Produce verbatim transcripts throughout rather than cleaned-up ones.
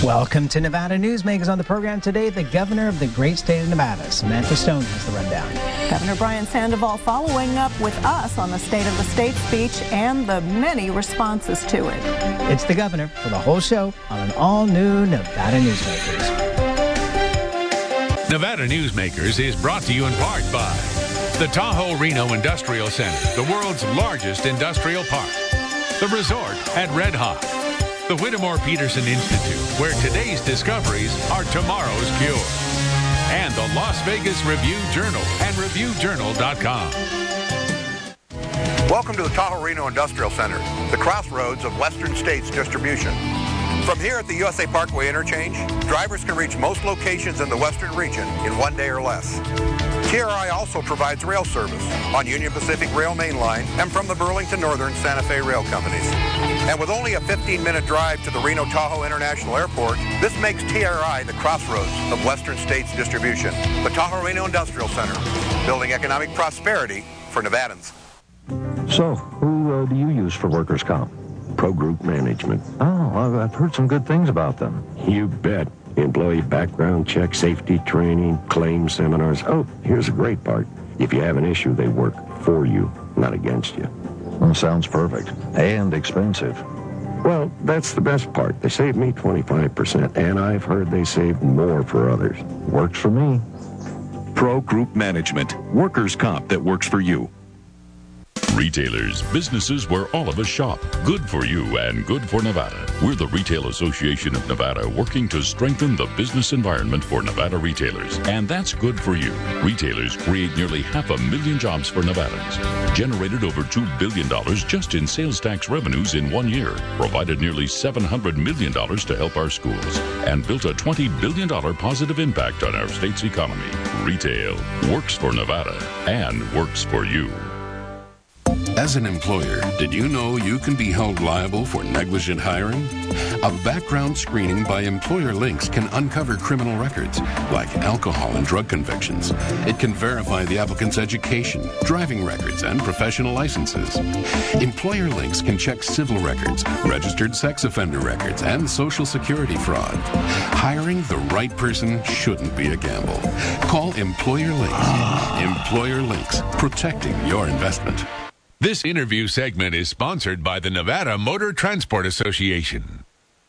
Welcome to Nevada Newsmakers. On the program today, the governor of the great state of Nevada, Samantha Stone, has the rundown. Governor Brian Sandoval following up with us on the State of the State speech and the many responses to it. It's the governor for the whole show on an all-new Nevada Newsmakers. Nevada Newsmakers is brought to you in part by the Tahoe Reno Industrial Center, the world's largest industrial park, the resort at Red Hawk, the Whittemore Peterson Institute, where today's discoveries are tomorrow's cure, and the Las Vegas Review-Journal and Review Journal dot com. Welcome to the Tahoe Reno Industrial Center, the crossroads of Western States distribution. From here at the U S A Parkway interchange, drivers can reach most locations in the western region in one day or less. T R I also provides rail service on Union Pacific Rail Main Line and from the Burlington Northern Santa Fe Rail Companies. And with only a fifteen minute drive to the Reno-Tahoe International Airport, this makes T R I the crossroads of Western States distribution. The Tahoe Reno Industrial Center, building economic prosperity for Nevadans. So, who uh, do you use for workers' comp? Pro Group Management. Oh, I've heard some good things about them. You bet. Employee background check, safety training, claim seminars. Oh, here's the great part. If you have an issue, they work for you, not against you. Well, sounds perfect. And expensive. Well, that's the best part. They saved me twenty-five percent, and I've heard they saved more for others. Works for me. Pro Group Management. Workers' comp that works for you. Retailers, businesses where all of us shop. Good for you and good for Nevada. We're the Retail Association of Nevada, working to strengthen the business environment for Nevada retailers. And that's good for you. Retailers create nearly half a million jobs for Nevadans, generated over two billion dollars just in sales tax revenues in one year, provided nearly seven hundred million dollars to help our schools, and built a twenty billion dollars positive impact on our state's economy. Retail works for Nevada and works for you. As an employer, did you know you can be held liable for negligent hiring? A background screening by Employer Links can uncover criminal records, like alcohol and drug convictions. It can verify the applicant's education, driving records, and professional licenses. Employer Links can check civil records, registered sex offender records, and Social Security fraud. Hiring the right person shouldn't be a gamble. Call Employer Links. Employer Links, protecting your investment. This interview segment is sponsored by the Nevada Motor Transport Association.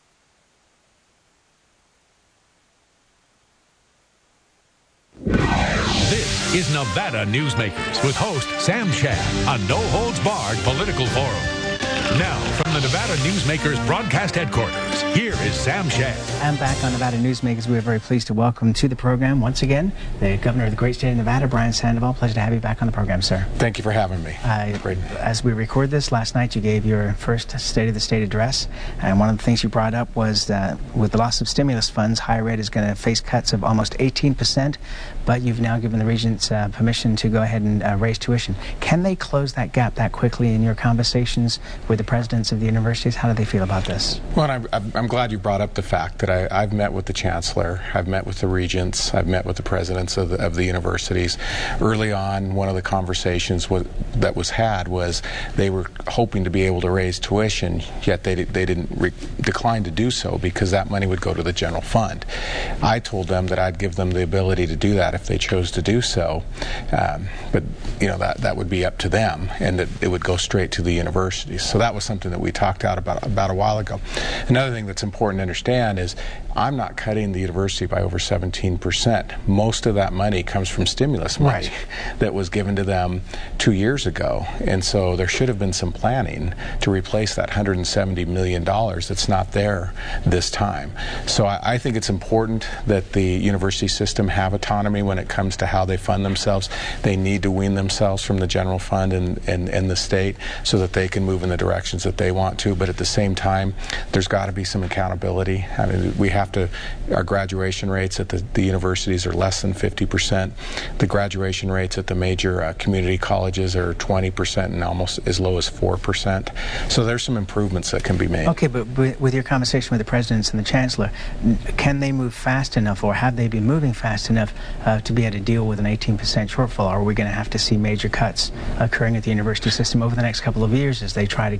This is Nevada Newsmakers with host Sam Shad, a no-holds-barred political forum. Now, from the Nevada Newsmakers broadcast headquarters, here is Sam Shad. And back on Nevada Newsmakers, we are very pleased to welcome to the program once again the governor of the great state of Nevada, Brian Sandoval. Pleasure to have you back on the program, sir. Thank you for having me. Uh, Great. As we record this, last night you gave your first State of the State address, and one of the things you brought up was that with the loss of stimulus funds, higher ed is going to face cuts of almost eighteen percent, but you've now given the regents uh, permission to go ahead and uh, raise tuition. Can they close that gap that quickly in your conversations with the presidents of the universities? How do they feel about this? Well, I'm, I'm glad you brought up the fact that I, I've met with the chancellor, I've met with the regents, I've met with the presidents of the, of the universities. Early on, one of the conversations was, that was had was they were hoping to be able to raise tuition, yet they, they didn't re- decline to do so because that money would go to the general fund. I told them that I'd give them the ability to do that if they chose to do so, um, but you know that, that would be up to them, and that it would go straight to the universities. So that was something that we talked out about about a while ago. Another thing that's important to understand is I'm not cutting the university by over seventeen percent. Most of that money comes from stimulus money right. that was given to them two years ago, and so there should have been some planning to replace that one hundred seventy million dollars that's not there this time. So I, I think it's important that the university system have autonomy when it comes to how they fund themselves. They need to wean themselves from the general fund and, and, and the state so that they can move in the directions that they want to, but at the same time, there's got to be some accountability. I mean, we have to, our graduation rates at the, the universities are less than fifty percent. The graduation rates at the major uh, community colleges are twenty percent and almost as low as four percent. So there's some improvements that can be made. Okay, but with your conversation with the presidents and the chancellor, can they move fast enough, or have they been moving fast enough uh, to be able to deal with an eighteen percent shortfall? Or are we going to have to see major cuts occurring at the university system over the next couple of years as they try to get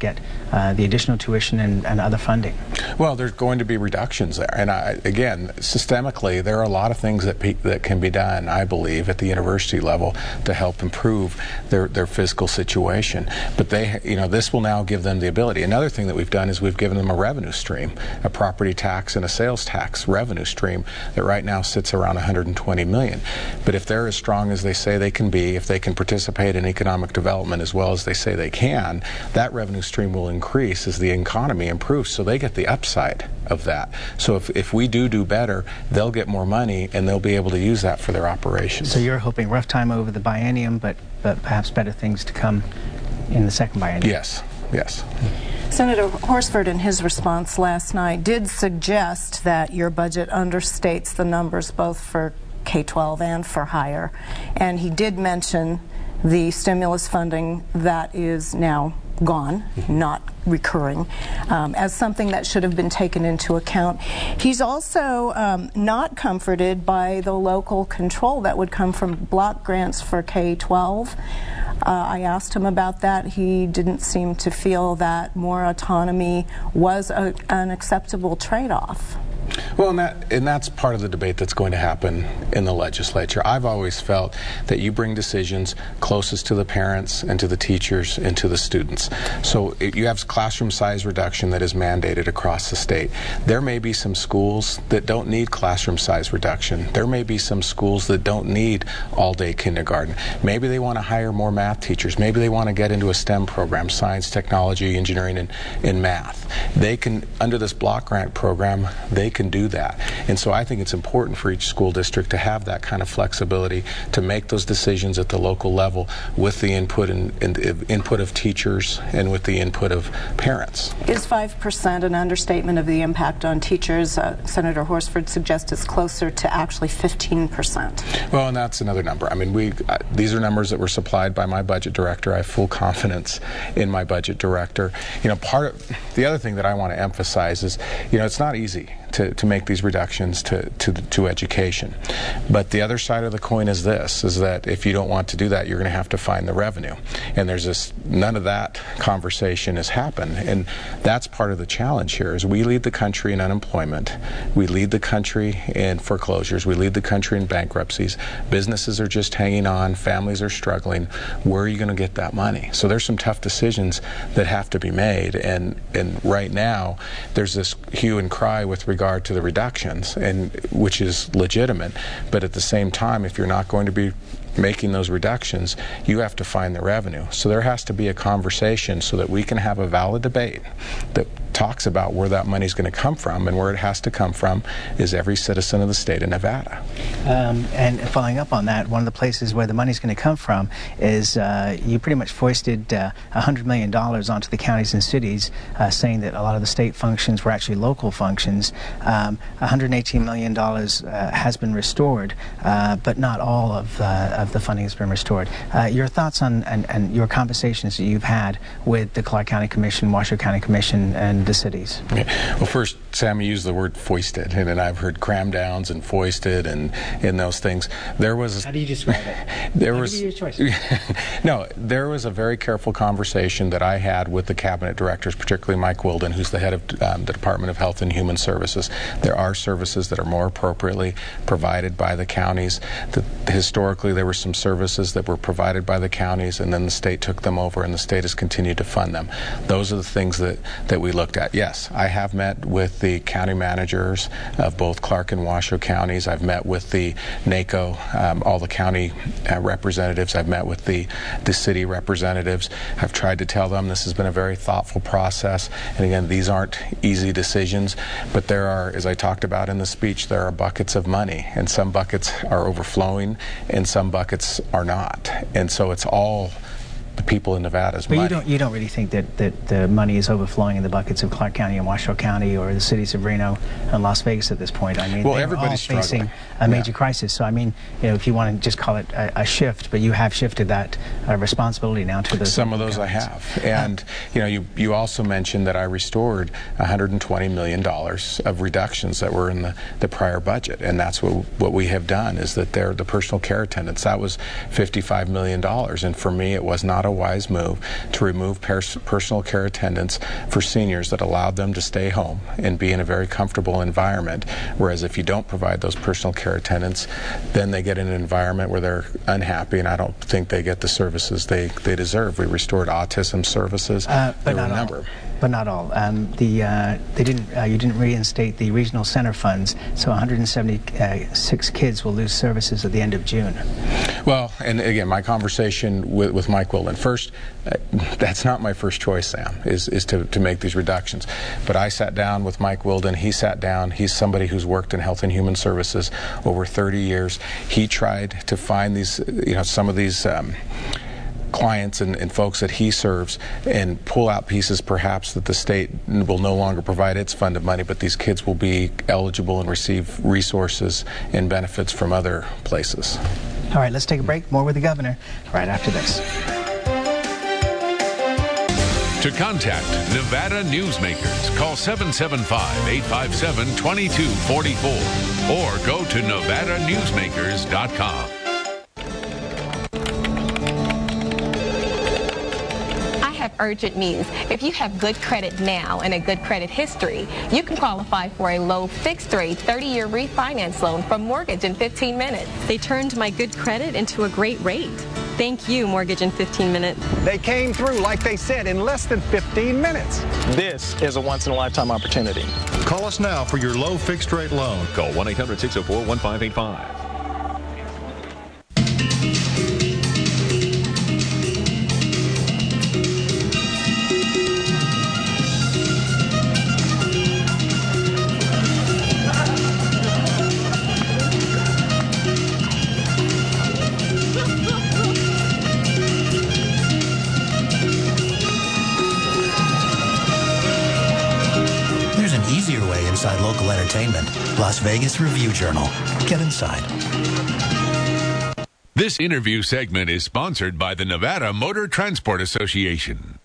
get uh, the additional tuition and, and other funding? Well, there's going to be reductions there. And I, again, systemically, there are a lot of things that, pe that can be done, I believe, at the university level to help improve their, their fiscal situation. But they, you know, this will now give them the ability. Another thing that we've done is we've given them a revenue stream, a property tax and a sales tax revenue stream that right now sits around one hundred twenty million dollars. But if they're as strong as they say they can be, if they can participate in economic development as well as they say they can, that revenue stream will increase as the economy improves, so they get the upside of that. So if, if we do do better, they'll get more money and they'll be able to use that for their operations. So you're hoping rough time over the biennium, but, but perhaps better things to come in the second biennium? Yes, yes. Senator Horsford, in his response last night, did suggest that your budget understates the numbers both for K twelve and for higher, and he did mention the stimulus funding that is now gone, not recurring, um, as something that should have been taken into account. He's also um, not comforted by the local control that would come from block grants for K twelve. Uh, I asked him about that. He didn't seem to feel that more autonomy was a, an acceptable trade-off. Well, and, that, and that's part of the debate that's going to happen in the legislature. I've always felt that you bring decisions closest to the parents and to the teachers and to the students. So if you have classroom size reduction that is mandated across the state. There may be some schools that don't need classroom size reduction. There may be some schools that don't need all-day kindergarten. Maybe they want to hire more math teachers. Maybe they want to get into a STEM program, science, technology, engineering, and, and math. They can, under this block grant program, they can do that. And so I think it's important for each school district to have that kind of flexibility to make those decisions at the local level with the input and, and input of teachers and with the input of parents. Is five percent an understatement of the impact on teachers? Uh, Senator Horsford suggests it's closer to actually fifteen percent. Well, and that's another number. I mean, we uh, these are numbers that were supplied by my budget director. I have full confidence in my budget director. You know, part of the other thing that I want to emphasize is, you know, it's not easy to, to make these reductions to, to, to education. But the other side of the coin is this, is that if you don't want to do that, you're going to have to find the revenue. And there's this, none of that conversation has happened. And that's part of the challenge here, is we lead the country in unemployment. We lead the country in foreclosures. We lead the country in bankruptcies. Businesses are just hanging on. Families are struggling. Where are you going to get that money? So there's some tough decisions that have to be made. And, and right now, there's this hue and cry with regard to the reductions, and which is legitimate, but at the same time, if you're not going to be making those reductions, you have to find the revenue. So there has to be a conversation so that we can have a valid debate that talks about where that money is going to come from, and where it has to come from is every citizen of the state of Nevada. Um, and following up on that, one of the places where the money is going to come from is uh, you pretty much foisted uh, one hundred million dollars onto the counties and cities, uh, saying that a lot of the state functions were actually local functions. Um, one hundred eighteen million dollars uh, has been restored, uh, but not all of, uh, of the funding has been restored. Uh, your thoughts on and, and your conversations that you've had with the Clark County Commission, Washoe County Commission, and the cities? Well, first, Sammy used the word foisted, and, and I've heard cram downs and foisted and, and those things. There was. How do you describe it? There I'll was. give you your choice. No, there was a very careful conversation that I had with the cabinet directors, particularly Mike Wilden, who's the head of um, the Department of Health and Human Services. There are services that are more appropriately provided by the counties. The, historically, there were some services that were provided by the counties, and then the state took them over, and the state has continued to fund them. Those are the things that, that we looked at. Yes, I have met with the county managers of both Clark and Washoe counties. I've met with the NACO, um, all the county uh, representatives. I've met with the, the city representatives. I've tried to tell them this has been a very thoughtful process. And again, these aren't easy decisions, but there are, as I talked about in the speech, there are buckets of money, and some buckets are overflowing and some buckets are not. And so it's all the people in Nevada's but money. you don't you don't really think that, that the money is overflowing in the buckets of Clark County and Washoe County or the cities of Reno and Las Vegas at this point? I mean, well, they're everybody's all facing struggling. a major Yeah. crisis. So I mean, you know, if you want to just call it a, a shift, but you have shifted that uh, responsibility now to those. Some of those I have. And you know, you you also mentioned that I restored one hundred twenty million dollars of reductions that were in the, the prior budget, and that's what what we have done, is that they're the personal care attendants. That was fifty-five million dollars, and for me it was not not a wise move to remove pers- personal care attendants for seniors that allowed them to stay home and be in a very comfortable environment, whereas if you don't provide those personal care attendants, then they get in an environment where they're unhappy, and I don't think they get the services they, they deserve. We restored autism services. Uh, but there not were a all. number. But not all. Um, the uh, they didn't. Uh, you didn't reinstate the regional center funds, so one hundred seventy-six kids will lose services at the end of June. Well, and again, my conversation with, with Mike Wilden. First, uh, that's not my first choice, Sam, is is to, to make these reductions. But I sat down with Mike Wilden. He sat down. He's somebody who's worked in Health and Human Services over thirty years. He tried to find these, you know, some of these. Um, clients and, and folks that he serves and pull out pieces perhaps that the state will no longer provide its fund of money, but these kids will be eligible and receive resources and benefits from other places. All right, let's take a break. More with the governor right after this. To contact Nevada Newsmakers, call seven seven five, eight five seven, two two four four or go to nevada newsmakers dot com. Urgent news. If you have good credit now and a good credit history, you can qualify for a low fixed rate thirty-year refinance loan from Mortgage in fifteen minutes. They turned my good credit into a great rate. Thank you, Mortgage in fifteen minutes. They came through, like they said, in less than fifteen minutes. This is a once-in-a-lifetime opportunity. Call us now for your low fixed rate loan. Call one eight hundred, six oh four, one five eight five. Inside local entertainment, Las Vegas Review Journal. Get inside. This interview segment is sponsored by the Nevada Motor Transport Association.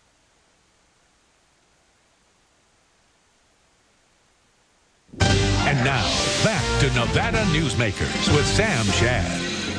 And now, back to Nevada Newsmakers with Sam Shad.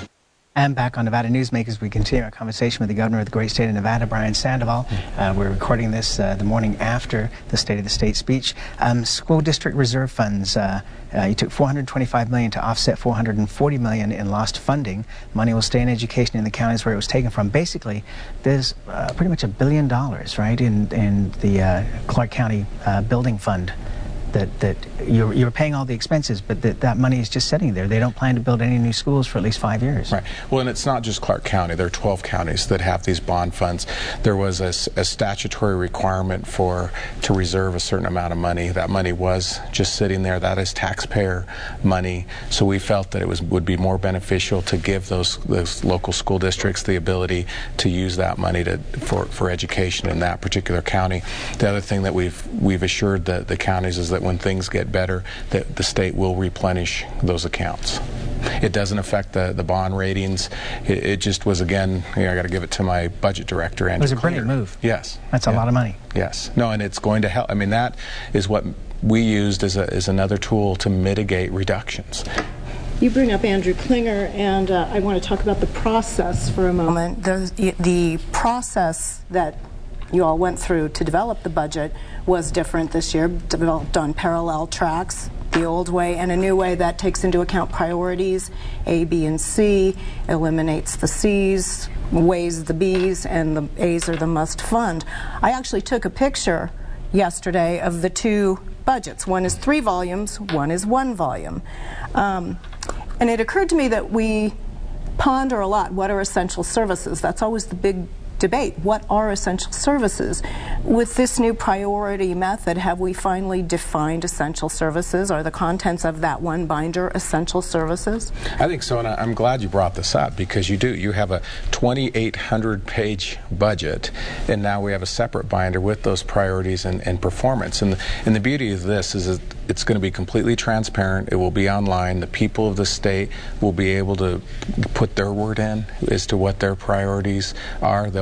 And back on Nevada Newsmakers, we continue our conversation with the governor of the great state of Nevada, Brian Sandoval. Uh, we're recording this uh, the morning after the State of the State speech. Um, school district reserve funds, uh, uh, you took four hundred twenty-five million dollars to offset four hundred forty million dollars in lost funding. Money will stay in education in the counties where it was taken from. Basically, there's uh, pretty much a billion dollars, right, in, in the uh, Clark County uh, building fund. That, that you're, you're paying all the expenses, but that, that money is just sitting there. They don't plan to build any new schools for at least five years. Right. Well, and it's not just Clark County. There are twelve counties that have these bond funds. There was a, a statutory requirement for to reserve a certain amount of money. That money was just sitting there. That is taxpayer money. So we felt that it was would be more beneficial to give those those local school districts the ability to use that money to for, for education in that particular county. The other thing that we've we've assured the, the counties is that when things get better, that the state will replenish those accounts. It doesn't affect the, the bond ratings. It, it just was, again, you know, I got to give it to my budget director, Andrew It was a Klinger. brilliant move. Yes. That's a yeah. lot of money. Yes. No, and it's going to help. I mean, that is what we used as, a, as another tool to mitigate reductions. You bring up Andrew Klinger, and uh, I want to talk about the process for a moment. The, the process that you all went through to develop the budget was different this year, developed on parallel tracks, the old way and a new way that takes into account priorities, A, B, and C, eliminates the C's, weighs the B's, and the A's are the must fund. I actually took a picture yesterday of the two budgets. One is three volumes, one is one volume. Um, and it occurred to me that we ponder a lot what are essential services. That's always the big debate. What are essential services? With this new priority method, have we finally defined essential services? Are the contents of that one binder essential services? I think so, and I'm glad you brought this up, because you do. You have a twenty-eight hundred page budget, and now we have a separate binder with those priorities and, and performance. And the, and the beauty of this is that it's going to be completely transparent. It will be online. The people of the state will be able to put their word in as to what their priorities are. They'll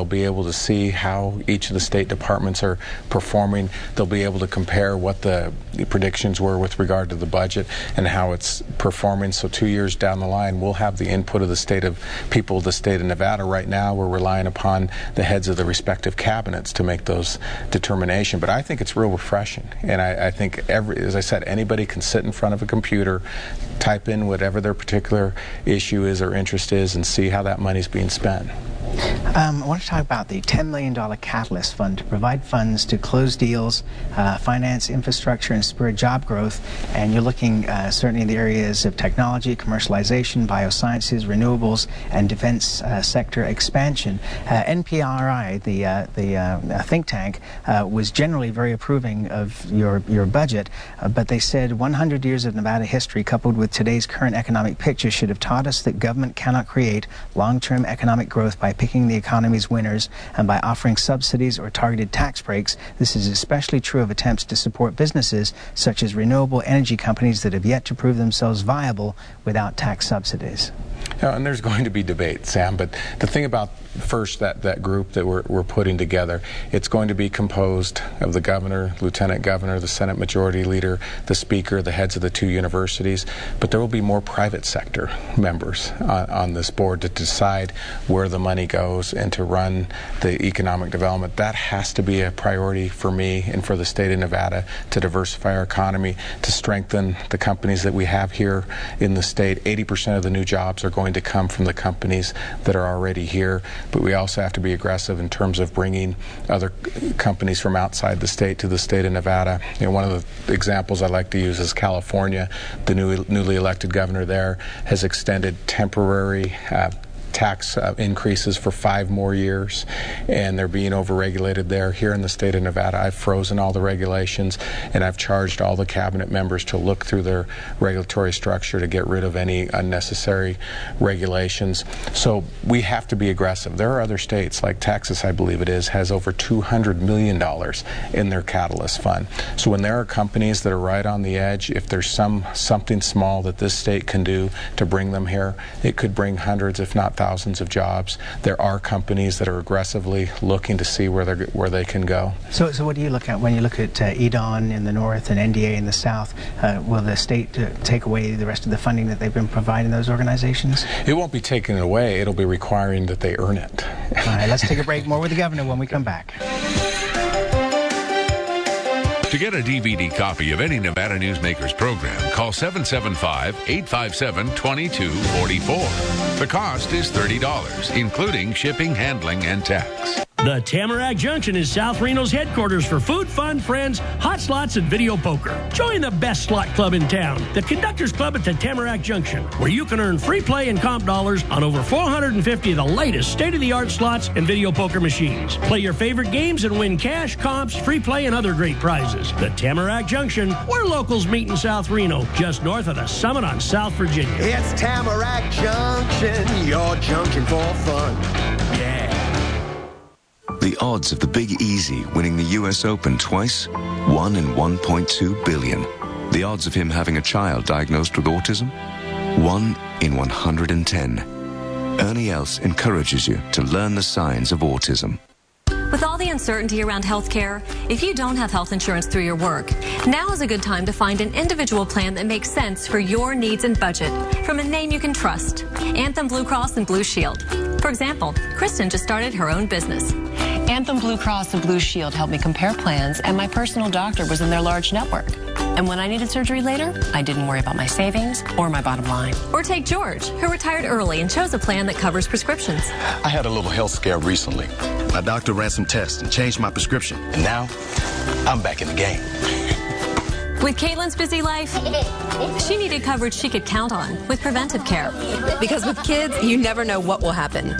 They'll be able to see how each of the state departments are performing. They'll be able to compare what the predictions were with regard to the budget and how it's performing. So two years down the line, we'll have the input of the state of people of the state of Nevada. Right now, we're relying upon the heads of the respective cabinets to make those determinations. But I think it's real refreshing. And I, I think, every, as I said, anybody can sit in front of a computer, type in whatever their particular issue is or interest is, and see how that money's being spent. Um, I want to talk about the ten million dollars Catalyst Fund to provide funds to close deals, uh, finance infrastructure, and spur job growth. And you're looking uh, certainly in the areas of technology, commercialization, biosciences, renewables, and defense uh, sector expansion. Uh, N P R I, the uh, the uh, think tank, uh, was generally very approving of your your budget, uh, but they said one hundred years of Nevada history coupled with today's current economic picture should have taught us that government cannot create long-term economic growth by picking the economy's winners and by offering subsidies or targeted tax breaks. This is especially true of attempts to support businesses such as renewable energy companies that have yet to prove themselves viable without tax subsidies. Yeah, and there's going to be debate, Sam, but the thing about first that, that group that we're, we're putting together, it's going to be composed of the governor, lieutenant governor, the Senate majority leader, the speaker, the heads of the two universities, but there will be more private sector members on, on this board to decide where the money goes and to run the economic development. That has to be a priority for me and for the state of Nevada, to diversify our economy, to strengthen the companies that we have here in the state. eighty percent of the new jobs are going to come from the companies that are already here. But we also have to be aggressive in terms of bringing other companies from outside the state to the state of Nevada. You know, one of the examples I like to use is California. The new, newly elected governor there has extended temporary uh, tax uh, increases for five more years, and they're being overregulated there. Here in the state of Nevada, I've frozen all the regulations, and I've charged all the cabinet members to look through their regulatory structure to get rid of any unnecessary regulations. So we have to be aggressive. There are other states, like Texas, I believe it is, has over two hundred million dollars in their Catalyst Fund. So when there are companies that are right on the edge, if there's some something small that this state can do to bring them here, it could bring hundreds, if not thousands, thousands of jobs. There are companies that are aggressively looking to see where they where they can go. So, so what do you look at when you look at uh, E D O N in the north and N D A in the south? Uh, will the state uh, take away the rest of the funding that they've been providing those organizations? It won't be taken away. It'll be requiring that they earn it. All right, let's take a break. More with the governor when we come back. To get a D V D copy of any Nevada Newsmakers program, call seven seven five, eight five seven, two two four four. The cost is thirty dollars, including shipping, handling, and tax. The Tamarack Junction is South Reno's headquarters for food, fun, friends, hot slots, and video poker. Join the best slot club in town, the Conductors Club at the Tamarack Junction, where you can earn free play and comp dollars on over four hundred fifty of the latest state-of-the-art slots and video poker machines. Play your favorite games and win cash, comps, free play, and other great prizes. The Tamarack Junction, where locals meet in South Reno, just north of the Summit on South Virginia. It's Tamarack Junction, your junction for fun. Yeah. The odds of the Big Easy winning the U S Open twice? One in one point two billion. The odds of him having a child diagnosed with autism? One in one hundred ten. Ernie Els encourages you to learn the signs of autism. With all the uncertainty around healthcare, if you don't have health insurance through your work, now is a good time to find an individual plan that makes sense for your needs and budget from a name you can trust. Anthem Blue Cross and Blue Shield. For example, Kristen just started her own business. Anthem Blue Cross and Blue Shield helped me compare plans, and my personal doctor was in their large network. And when I needed surgery later, I didn't worry about my savings or my bottom line. Or take George, who retired early and chose a plan that covers prescriptions. I had a little health scare recently. My doctor ran some tests and changed my prescription. And now, I'm back in the game. With Caitlin's busy life, she needed coverage she could count on with preventive care. Because with kids, you never know what will happen.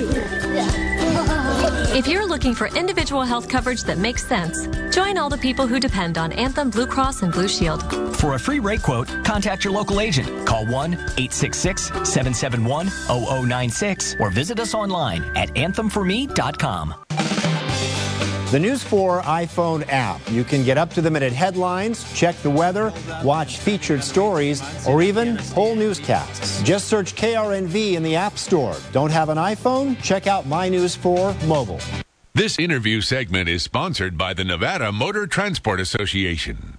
If you're looking for individual health coverage that makes sense, join all the people who depend on Anthem Blue Cross and Blue Shield. For a free rate quote, contact your local agent. Call one eight six six, seven seven one, zero zero nine six or visit us online at anthem for me dot com. The News four iPhone app. You can get up-to-the-minute headlines, check the weather, watch featured stories, or even whole newscasts. Just search K R N V in the App Store. Don't have an iPhone? Check out My News four Mobile. This interview segment is sponsored by the Nevada Motor Transport Association.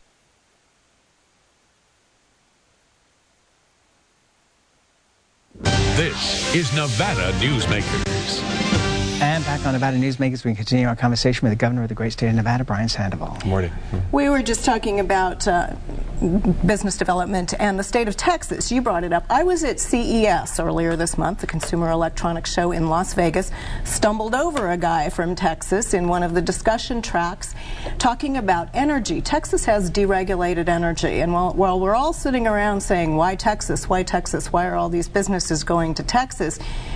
This is Nevada Newsmakers. And back on Nevada Newsmakers, we continue our conversation with the governor of the great state of Nevada, Brian Sandoval. Good morning. We were just talking about uh, business development and the state of Texas. You brought it up. I was at C E S earlier this month, the Consumer Electronics Show in Las Vegas, stumbled over a guy from Texas in one of the discussion tracks talking about energy. Texas has deregulated energy, and while, while we're all sitting around saying, why Texas, why Texas, why are all these businesses going to Texas?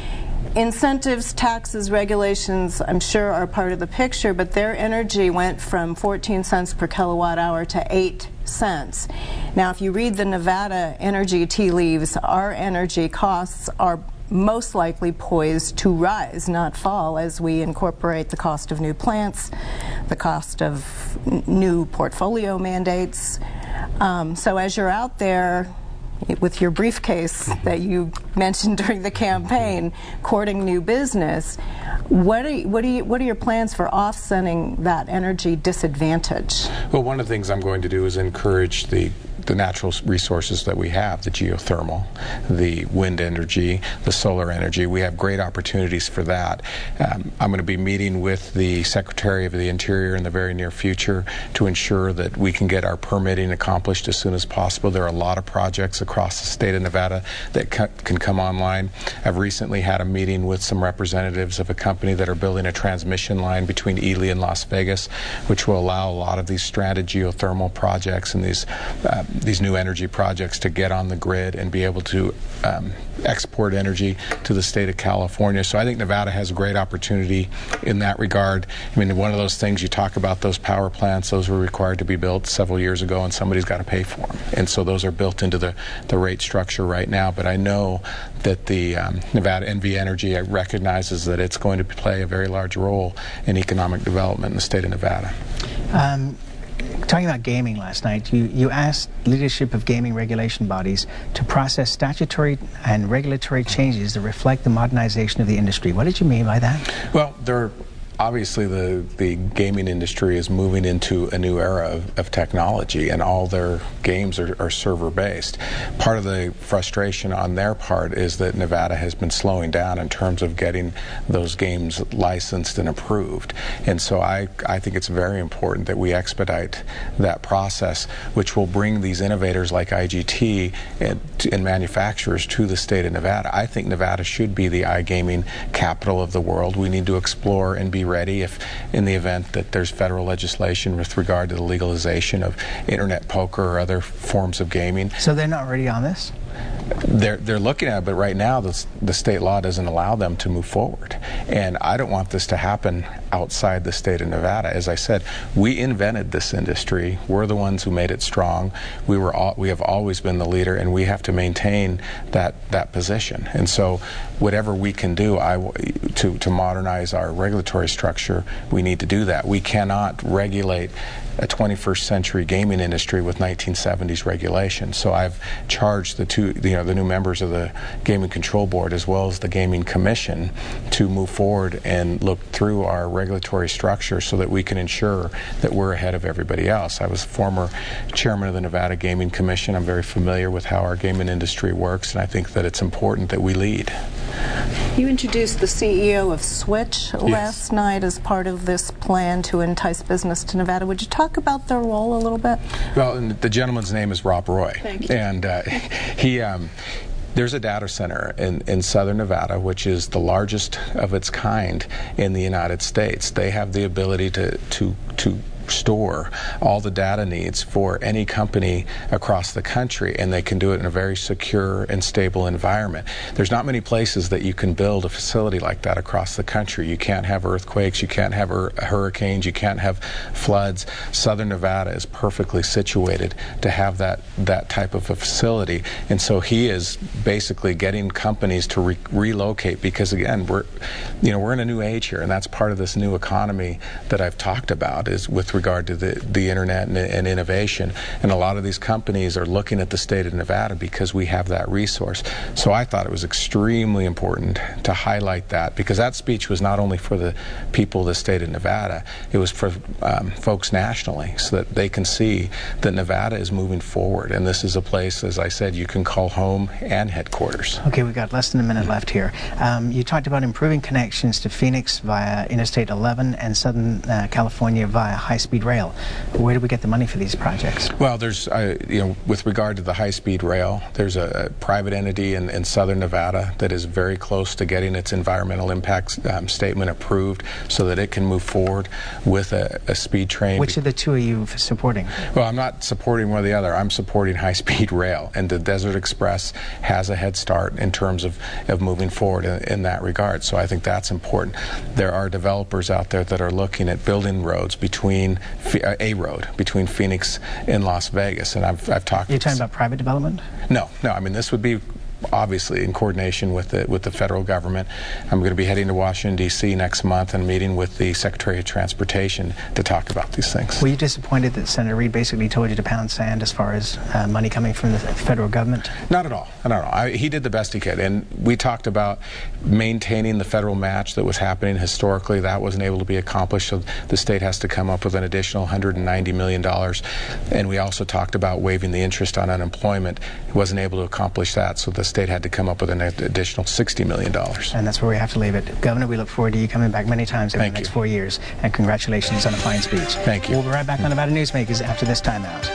Incentives, taxes, regulations, I'm sure are part of the picture, but their energy went from fourteen cents per kilowatt hour to eight cents. Now, if you read the Nevada energy tea leaves, our energy costs are most likely poised to rise, not fall, as we incorporate the cost of new plants, the cost of n- new portfolio mandates. Um, so as you're out there with your briefcase that you mentioned during the campaign, courting new business, what are you, what are you, what are your plans for offsetting that energy disadvantage? Well, one of the things I'm going to do is encourage the the natural resources that we have, the geothermal, the wind energy, the solar energy. We have great opportunities for that. Um, I'm going to be meeting with the Secretary of the Interior in the very near future to ensure that we can get our permitting accomplished as soon as possible. There are a lot of projects across the state of Nevada that ca- can come online. I've recently had a meeting with some representatives of a company that are building a transmission line between Ely and Las Vegas, which will allow a lot of these stranded geothermal projects and these uh, these new energy projects to get on the grid and be able to um, export energy to the state of California. So I think Nevada has a great opportunity in that regard. I mean, one of those things you talk about, those power plants, those were required to be built several years ago, and somebody's got to pay for them. And so those are built into the, the rate structure right now. But I know that the um, Nevada N V Energy recognizes that it's going to play a very large role in economic development in the state of Nevada. Um, Talking about gaming last night, you, you asked leadership of gaming regulation bodies to process statutory and regulatory changes that reflect the modernization of the industry. What did you mean by that? Well, there are obviously the, the gaming industry is moving into a new era of, of technology, and all their games are, are server-based. Part of the frustration on their part is that Nevada has been slowing down in terms of getting those games licensed and approved. And so I, I think it's very important that we expedite that process, which will bring these innovators like I G T and, and manufacturers to the state of Nevada. I think Nevada should be the iGaming capital of the world. We need to explore and be ready if in the event that there's federal legislation with regard to the legalization of internet poker or other forms of gaming. So they're not ready on this? They're they're looking at it, but right now the, the state law doesn't allow them to move forward. And I don't want this to happen outside the state of Nevada. As I said, we invented this industry. We're the ones who made it strong. We were all, we have always been the leader, and we have to maintain that that position. And so whatever we can do I, to, to modernize our regulatory structure, we need to do that. We cannot regulate a twenty-first century gaming industry with nineteen seventies regulations. So I've charged the two, you know, the new members of the Gaming Control Board as well as the Gaming Commission to move forward and look through our regulatory structure so that we can ensure that we're ahead of everybody else. I was former chairman of the Nevada Gaming Commission. I'm very familiar with how our gaming industry works, and I think that it's important that we lead. You introduced the C E O of Switch Yes. last night as part of this plan to entice business to Nevada. Would you talk about their role a little bit? Well, and the gentleman's name is Rob Roy. Thank you. And uh, he... Um, There's a data center in, in southern Nevada, which is the largest of its kind in the United States. They have the ability to, to, to store all the data needs for any company across the country, and they can do it in a very secure and stable environment. There's not many places that you can build a facility like that across the country. You can't have earthquakes, you can't have hur- hurricanes, you can't have floods. Southern Nevada is perfectly situated to have that, that type of a facility, and so he is basically getting companies to re- relocate because, again, we're, you know, we're in a new age here, and that's part of this new economy that I've talked about is with regard to the, the internet and, and innovation. And a lot of these companies are looking at the state of Nevada because we have that resource. So I thought it was extremely important to highlight that, because that speech was not only for the people of the state of Nevada, it was for um, folks nationally, so that they can see that Nevada is moving forward. And this is a place, as I said, you can call home and headquarters. Okay, we've got less than a minute left here. Um, you talked about improving connections to Phoenix via Interstate eleven and Southern uh, California via high-speed rail. Where do we get the money for these projects? Well, there's, uh, you know, with regard to the high-speed rail, there's a, a private entity in, in Southern Nevada that is very close to getting its environmental impact um, statement approved so that it can move forward with a, a speed train. Which of the two are you supporting? Well, I'm not supporting one or the other. I'm supporting high-speed rail, and the Desert Express has a head start in terms of, of moving forward in, in that regard. So I think that's important. There are developers out there that are looking at building roads between uh, a road between Phoenix and Las Vegas, and I've, I've talked. You're talking about private development? No, no. I mean, this would be obviously in coordination with the with the federal government. I'm going to be heading to Washington, D C next month and meeting with the Secretary of Transportation to talk about these things. Were you disappointed that Senator Reid basically told you to pound sand as far as uh, money coming from the federal government? Not at all. Not at all. I, he did the best he could, and we talked about maintaining the federal match that was happening historically. That wasn't able to be accomplished, so the state has to come up with an additional one hundred ninety million dollars. And we also talked about waiving the interest on unemployment. He wasn't able to accomplish that, so the state had to come up with an additional sixty million dollars. And that's where we have to leave it. Governor, we look forward to you coming back many times over Thank the next you. four years. And congratulations on a fine speech. Thank you. We'll be right back on Nevada Newsmakers after this timeout.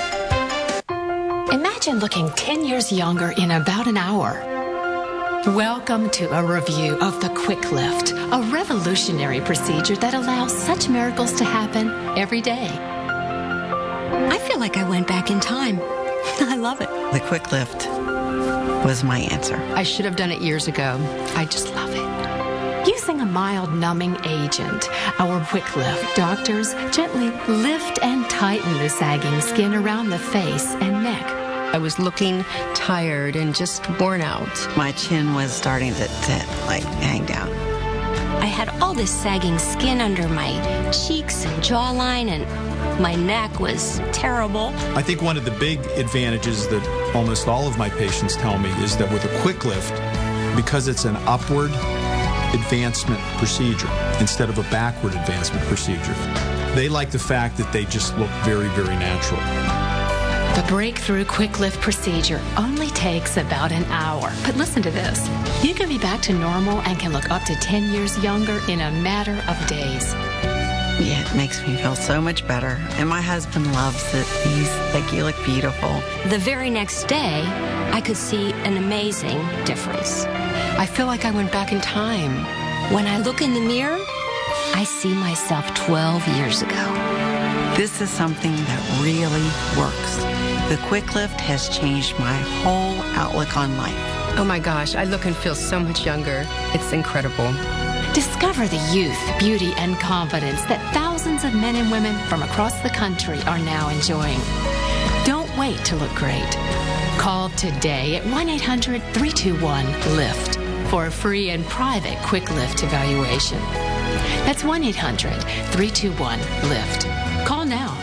Imagine looking ten years younger in about an hour. Welcome to a review of the Quick Lift, a revolutionary procedure that allows such miracles to happen every day. I feel like I went back in time. I love it. The Quick Lift was my answer. I should have done it years ago. I just love it. Using a mild numbing agent, our Quick Lift doctors gently lift and tighten the sagging skin around the face and neck. I was looking tired and just worn out. My chin was starting to, to like hang down. I had all this sagging skin under my cheeks and jawline, and my neck was terrible. I think one of the big advantages that almost all of my patients tell me is that with a Quick Lift, because it's an upward advancement procedure instead of a backward advancement procedure, they like the fact that they just look very, very natural. The breakthrough Quick Lift procedure only takes about an hour. But listen to this. You can be back to normal and can look up to ten years younger in a matter of days. Yeah, it makes me feel so much better. And my husband loves it. He's like, you look beautiful. The very next day, I could see an amazing difference. I feel like I went back in time. When I look in the mirror, I see myself twelve years ago. This is something that really works. The Quick Lift has changed my whole outlook on life. Oh my gosh, I look and feel so much younger. It's incredible. Discover the youth, beauty, and confidence that thousands of men and women from across the country are now enjoying. Don't wait to look great. Call today at one eight hundred, three two one, LIFT for a free and private Quick Lift evaluation. That's one eight hundred, three two one, LIFT. Call now.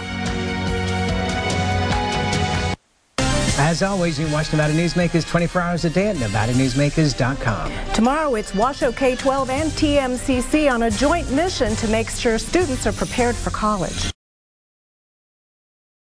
As always, you can watch Nevada Newsmakers twenty-four hours a day at nevada newsmakers dot com. Tomorrow, it's Washoe K twelve and T M C C on a joint mission to make sure students are prepared for college.